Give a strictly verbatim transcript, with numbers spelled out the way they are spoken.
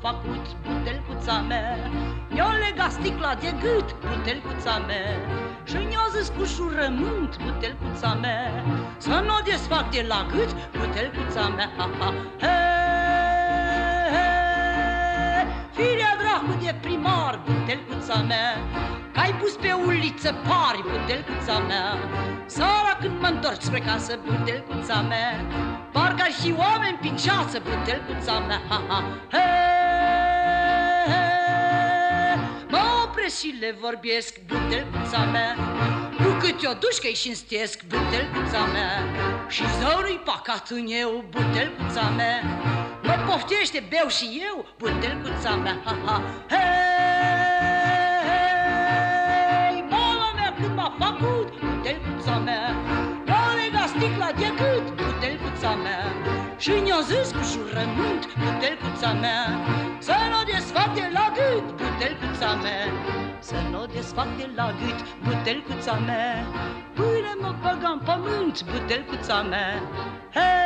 făcut butelcuța mea. Mi-a legat sticla de gât, butelcuța mea, și mi-a zis cu jurământ, butelcuța mea, să n-o desfac de la gât, butelcuța mea. Ha, ha. He, he, firea dracu de primar, butelcuța mea, că-ai pus pe uliță pari, butelcuța mea. Seara când mă întorc spre casă, butelcuța mea, parcă-ar și oameni prin ceață, butelcuța mea. Ha, ha. He, he, mă opresc și le vorbesc, butelcuța mea, cu cât o dușcă-i șinstesc, butelcuța mea, și zău-i pacat în eu, butelcuța mea, mă poftește, beau și eu, butelcuța mea. Ha, ha. Hei, mama mea când m-a făcut, butelcuța mea, mi-a legat sticla de gât, butelcuța mea, și mi-a zis cu jurământ, butelcuța mea, să n-o desfac de la gât, butelcuța mea, să n-o desfac de la gât, butelcuța mea, până mă băga în pământ, butelcuța mea. Hey!